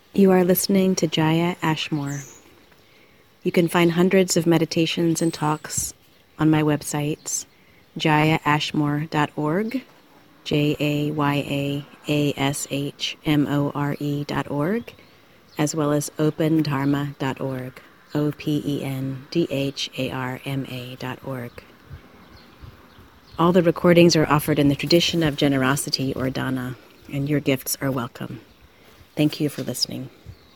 You are listening to Jaya Ashmore. You can find hundreds of meditations and talks on my websites, jayaashmore.org, JAYAASHMORE.org, as well as opendharma.org, OPENDHARMA.org. All the recordings are offered in the tradition of generosity or dana, and your gifts are welcome. Thank you for listening.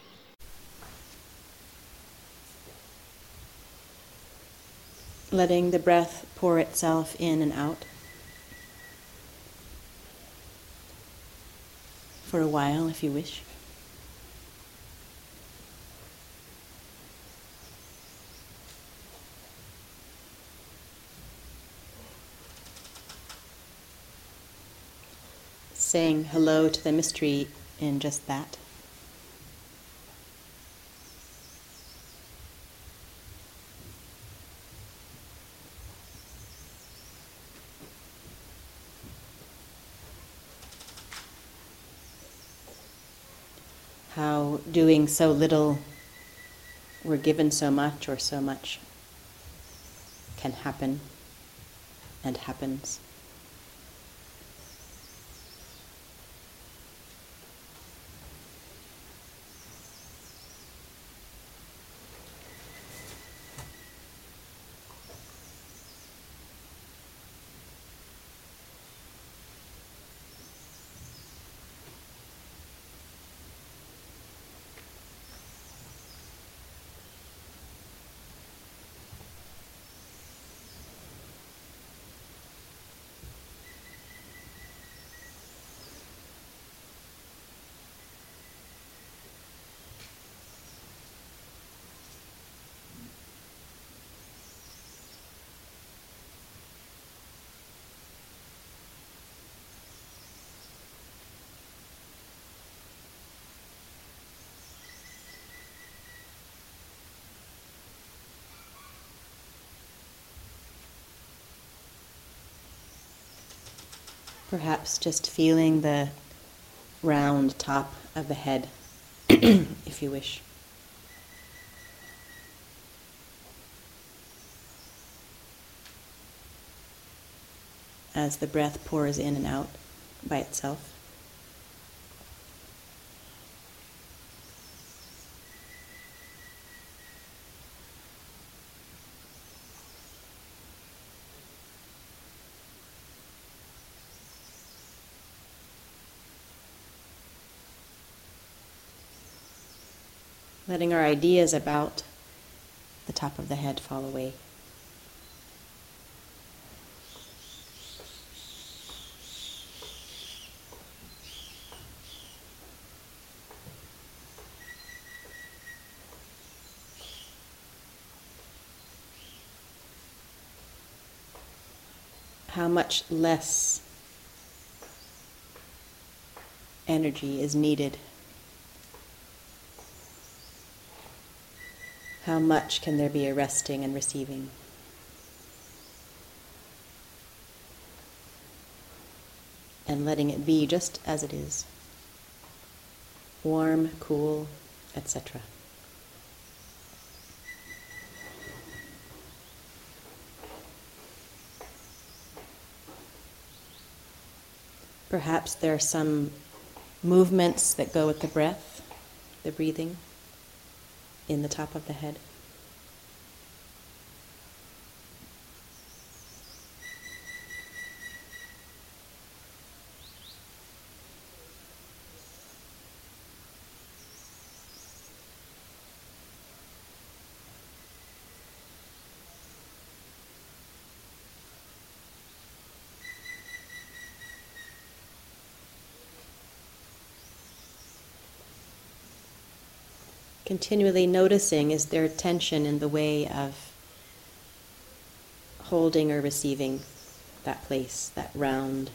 Letting the breath pour itself in and out for a while, if you wish. Saying hello to the mystery in just that. How doing so little, we're given so much, or so much can happen and happens. Perhaps just feeling the round top of the head, if you wish. As the breath pours in and out by itself. Letting our ideas about the top of the head fall away. How much less energy is needed? How much can there be a resting and receiving? And letting it be just as it is. Warm, cool, etc. Perhaps there are some movements that go with the breath, the breathing, in the top of the head. Continually noticing, is there tension in the way of holding or receiving that place, that round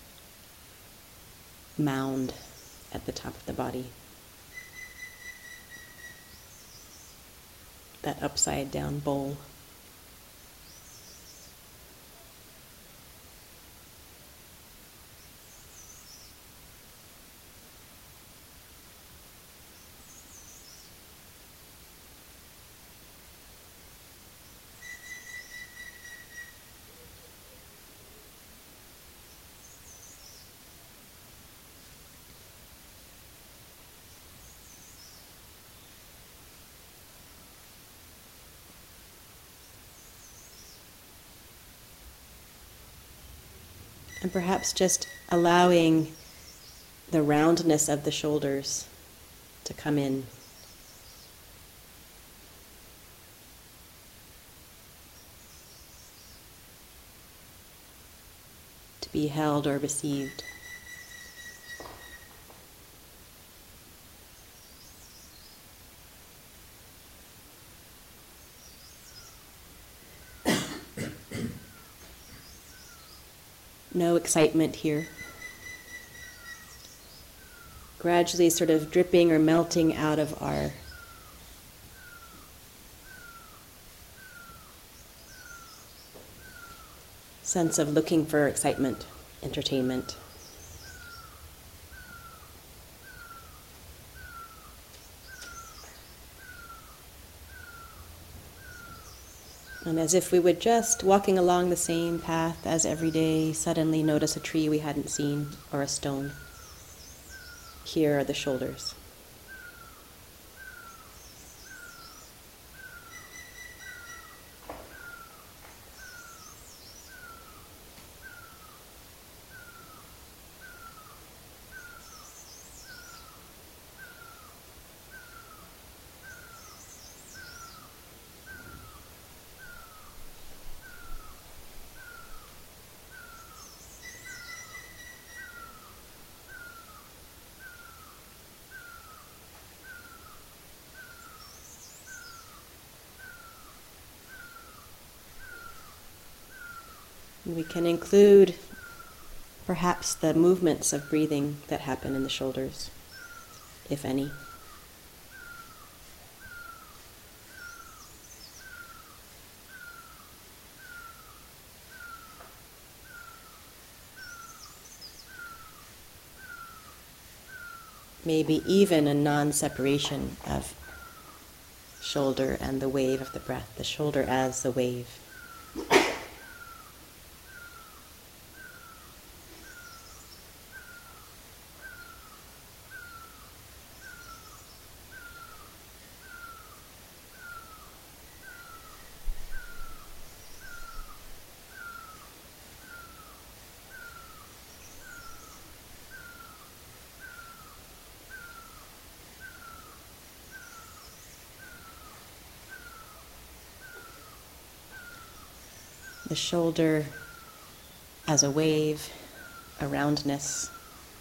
mound at the top of the body, that upside down bowl. And perhaps just allowing the roundness of the shoulders to come in. To be held or received. No excitement here. Gradually sort of dripping or melting out of our sense of looking for excitement, entertainment. And as if we would just, walking along the same path as every day, suddenly notice a tree we hadn't seen or a stone. Here are the shoulders. We can include perhaps the movements of breathing that happen in the shoulders, if any. Maybe even a non-separation of shoulder and the wave of the breath, the shoulder as the wave. The shoulder as a wave, a roundness.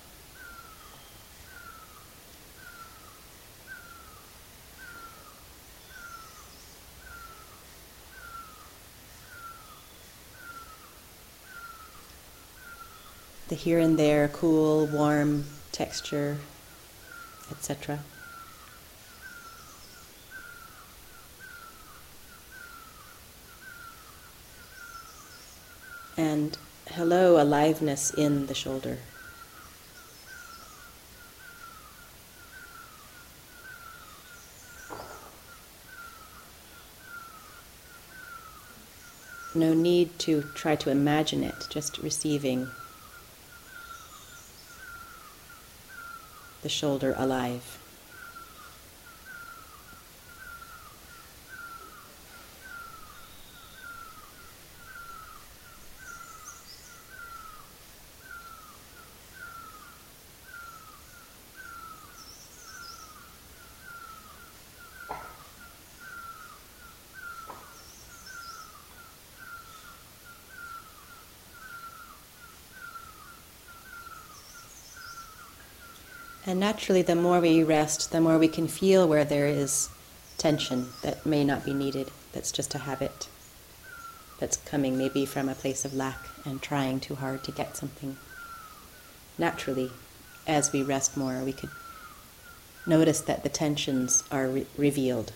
The here and there, cool, warm texture, etc. And hello, aliveness in the shoulder. No need to try to imagine it, just receiving the shoulder alive. And naturally, the more we rest, the more we can feel where there is tension that may not be needed, that's just a habit, that's coming maybe from a place of lack and trying too hard to get something. Naturally, as we rest more, we could notice that the tensions are revealed.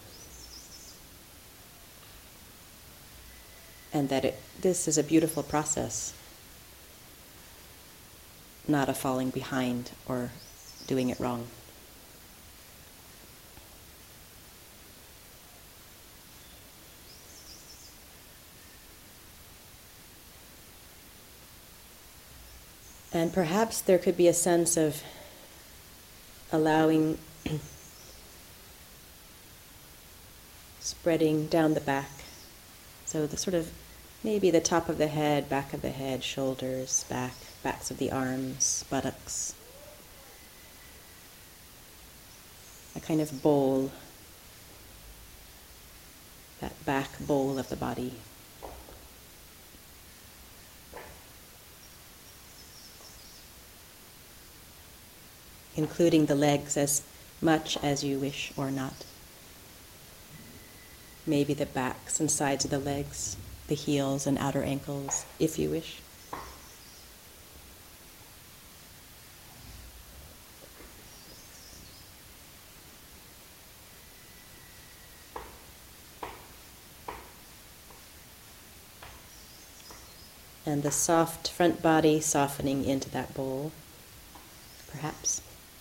And that this is a beautiful process, not a falling behind or doing it wrong. And perhaps there could be a sense of allowing spreading down the back. So the sort of maybe the top of the head, back of the head, shoulders, back. backs of the arms, buttocks. A kind of bowl, that back bowl of the body. Including the legs as much as you wish or not. Maybe the backs and sides of the legs, the heels and outer ankles, if you wish. And the soft front body softening into that bowl, perhaps.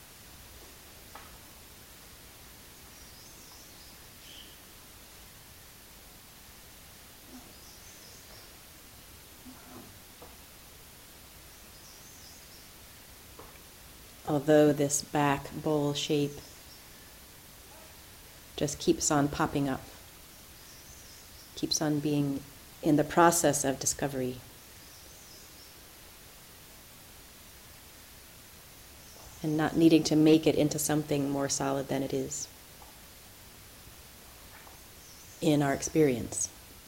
Although this back bowl shape just keeps on popping up, keeps on being in the process of discovery. And not needing to make it into something more solid than it is in our experience.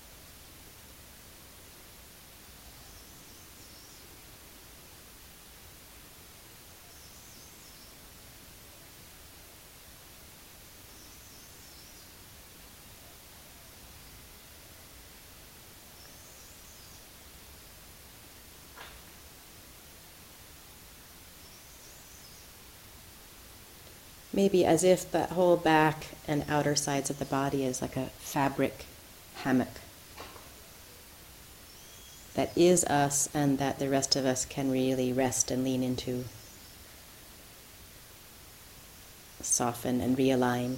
Maybe as if the whole back and outer sides of the body is like a fabric hammock that is us and that the rest of us can really rest and lean into, soften and realign.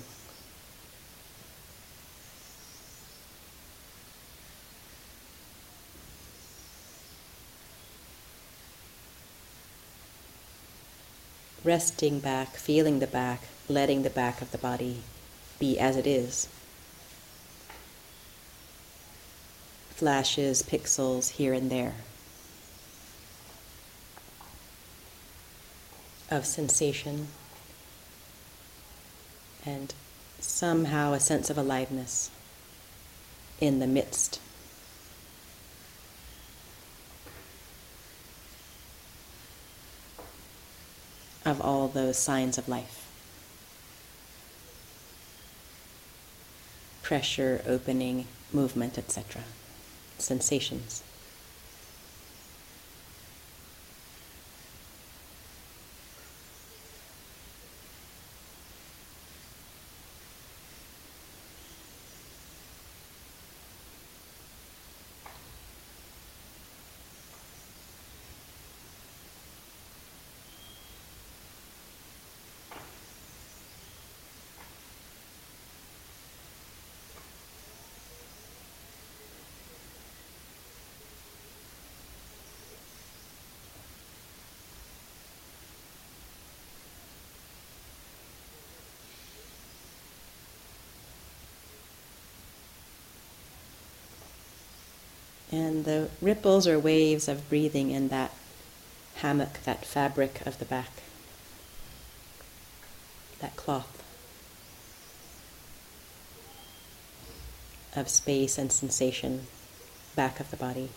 Resting back, feeling the back, letting the back of the body be as it is. Flashes, pixels here and there of sensation and somehow a sense of aliveness in the midst. Of all those signs of life. Pressure, opening, movement, etc. Sensations. And the ripples or waves of breathing in that hammock, that fabric of the back, that cloth of space and sensation, back of the body.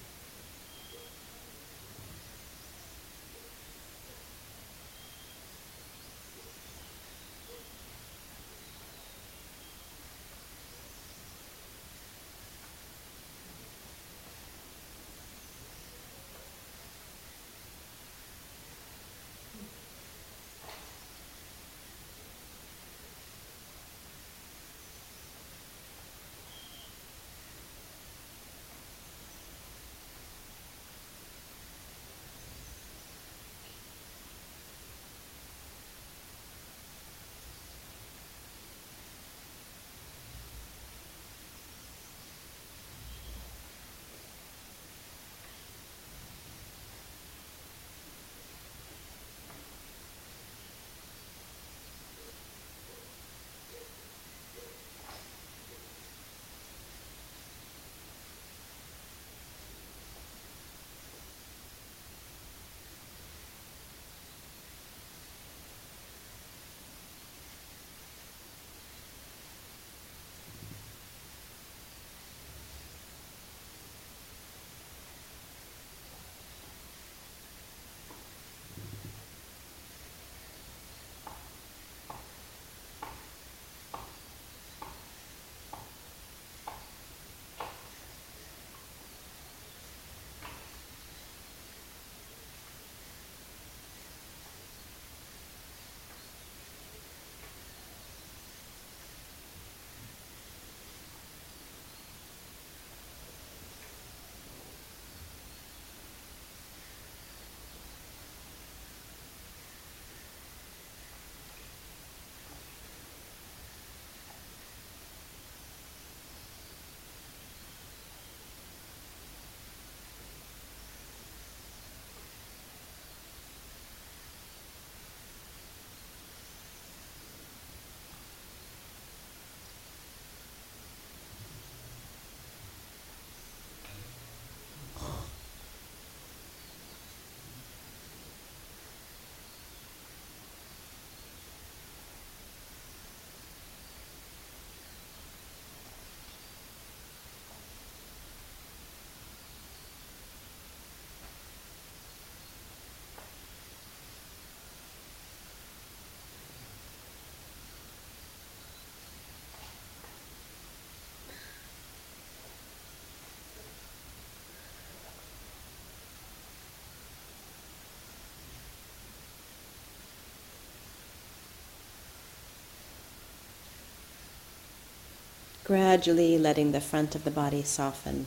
Gradually letting the front of the body soften.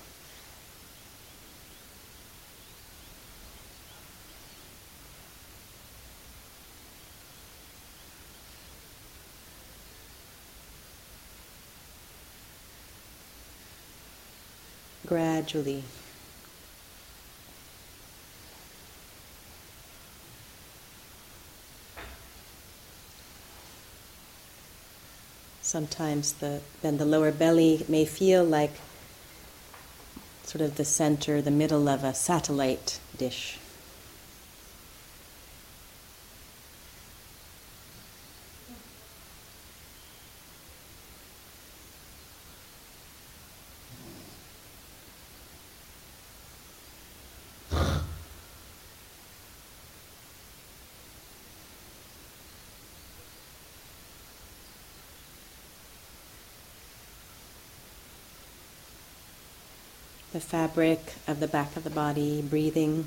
Gradually. Sometimes then the lower belly may feel like sort of the center, the middle of a satellite dish. The fabric of the back of the body, breathing,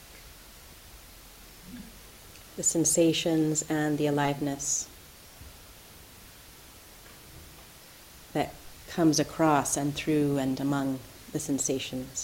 the sensations and the aliveness that comes across and through and among the sensations.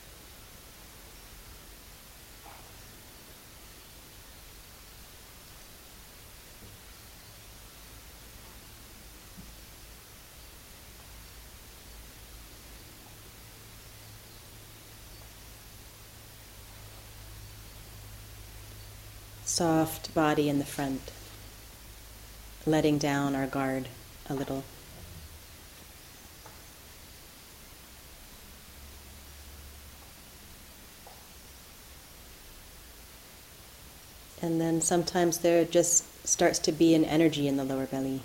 Soft body in the front, letting down our guard a little. And then sometimes there just starts to be an energy in the lower belly,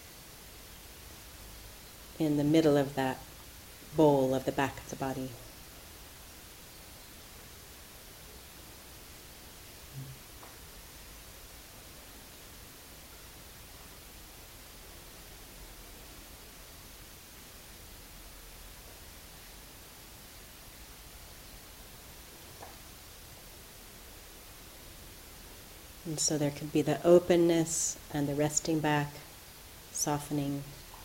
in the middle of that bowl of the back of the body. And so there could be the openness and the resting back, softening,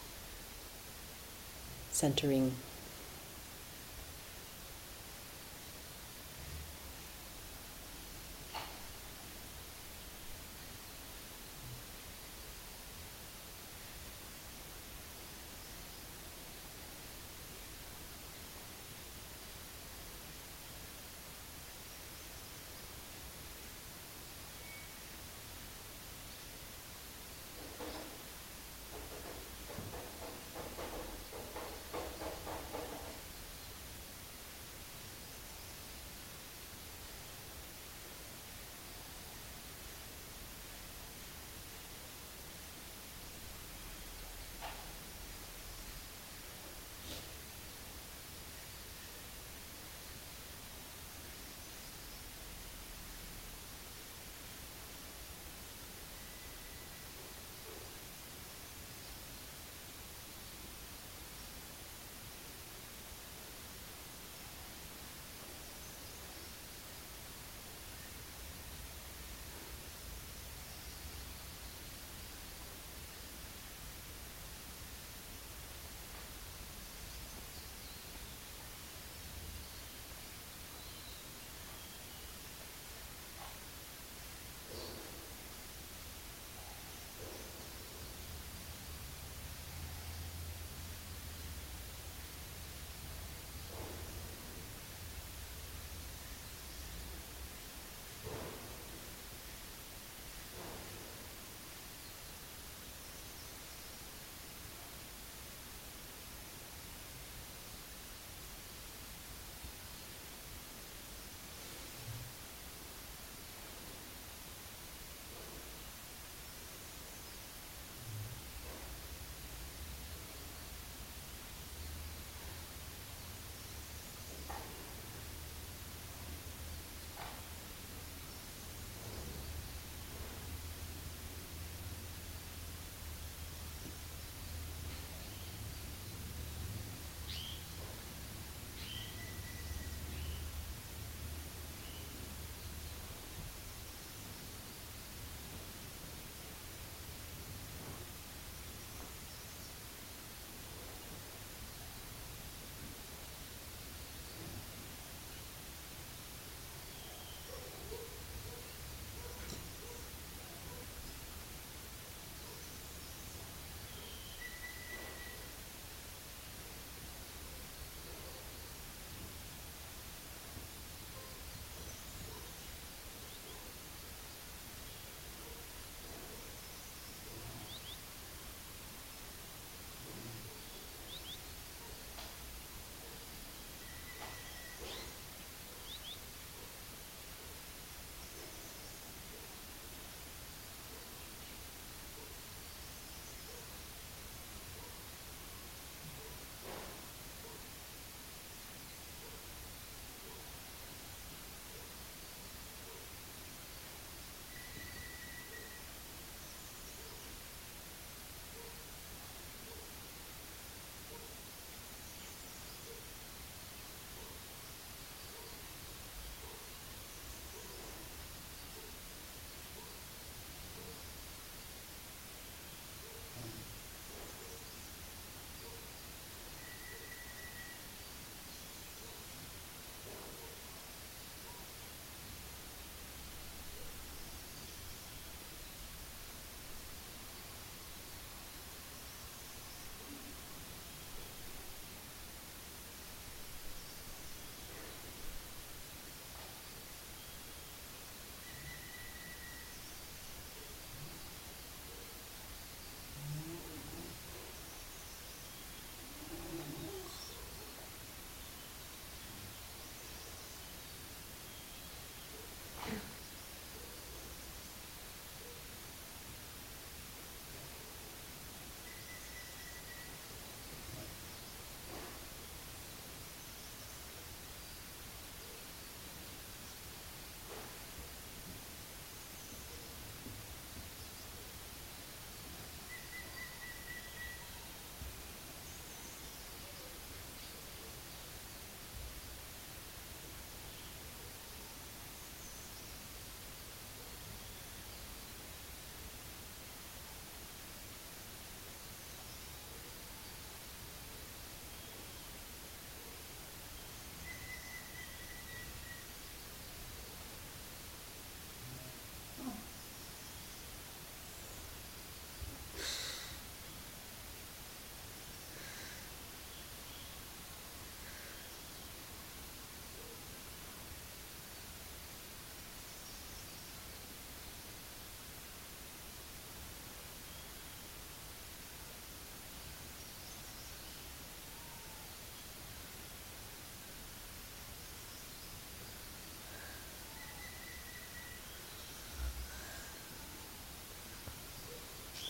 centering.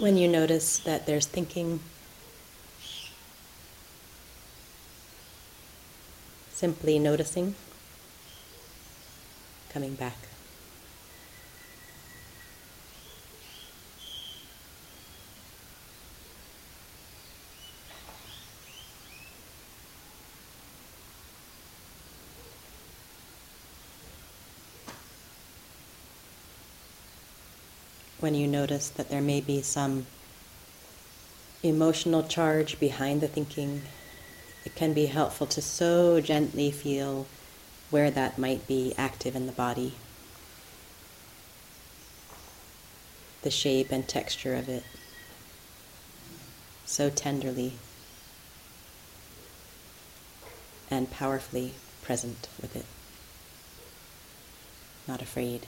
When you notice that there's thinking, simply noticing, coming back. When you notice that there may be some emotional charge behind the thinking, it can be helpful to so gently feel where that might be active in the body, the shape and texture of it, so tenderly and powerfully present with it, not afraid.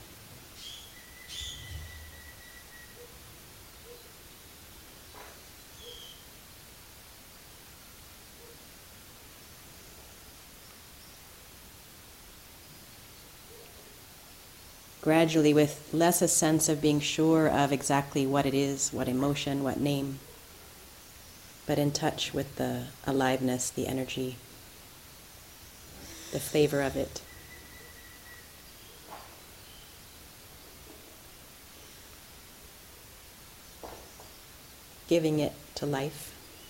Gradually, with less a sense of being sure of exactly what it is, what emotion, what name, but in touch with the aliveness, the energy, the flavor of it. Giving it to life.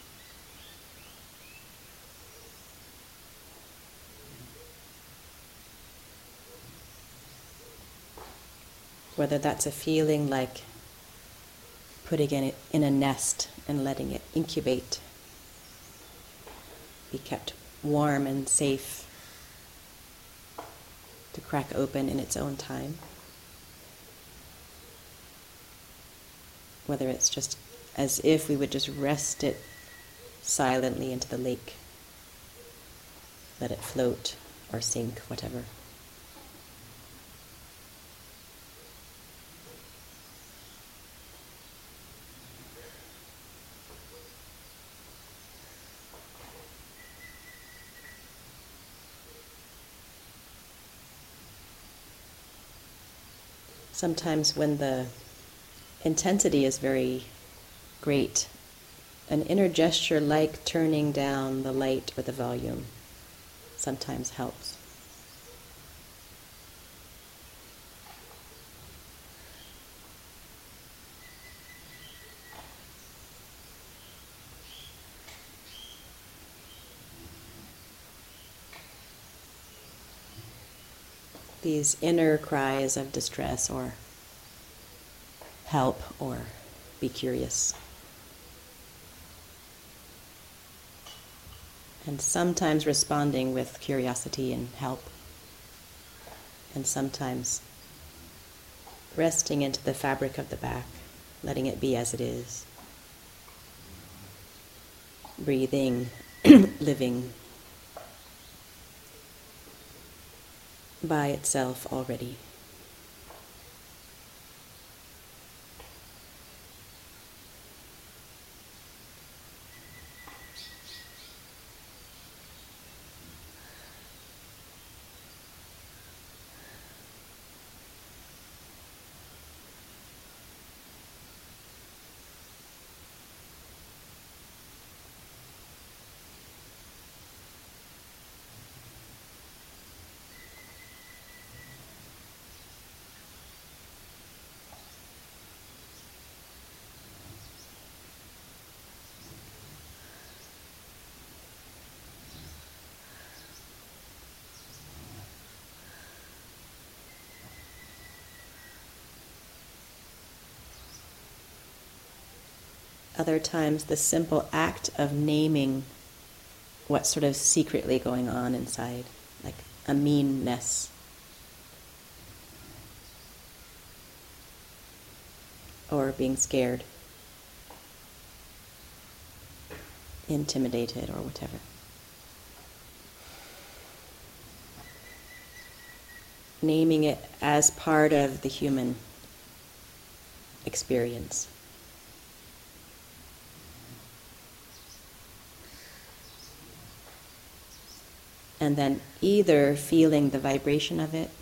Whether that's a feeling like putting it in a nest and letting it incubate, be kept warm and safe to crack open in its own time. Whether it's just as if we would just rest it silently into the lake, let it float or sink, whatever. Sometimes when the intensity is very great, an inner gesture like turning down the light or the volume sometimes helps. These inner cries of distress or help or be curious. And sometimes responding with curiosity and help. And sometimes resting into the fabric of the back, letting it be as it is. Breathing, living by itself already. Other times, the simple act of naming what's sort of secretly going on inside, like a meanness, or being scared, intimidated, or whatever. Naming it as part of the human experience. And then either feeling the vibration of it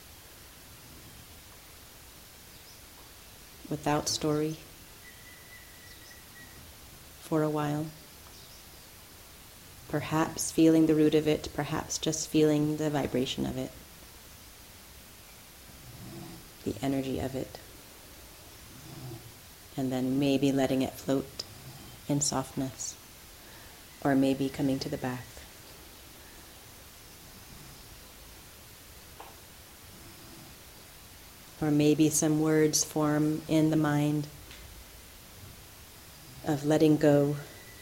without story, for a while. Perhaps feeling the root of it, perhaps just feeling the vibration of it, the energy of it, and then maybe letting it float in softness, or maybe coming to the back. Or maybe some words form in the mind of letting go,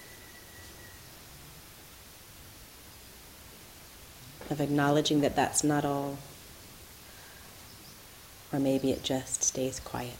of acknowledging that that's not all, or maybe it just stays quiet.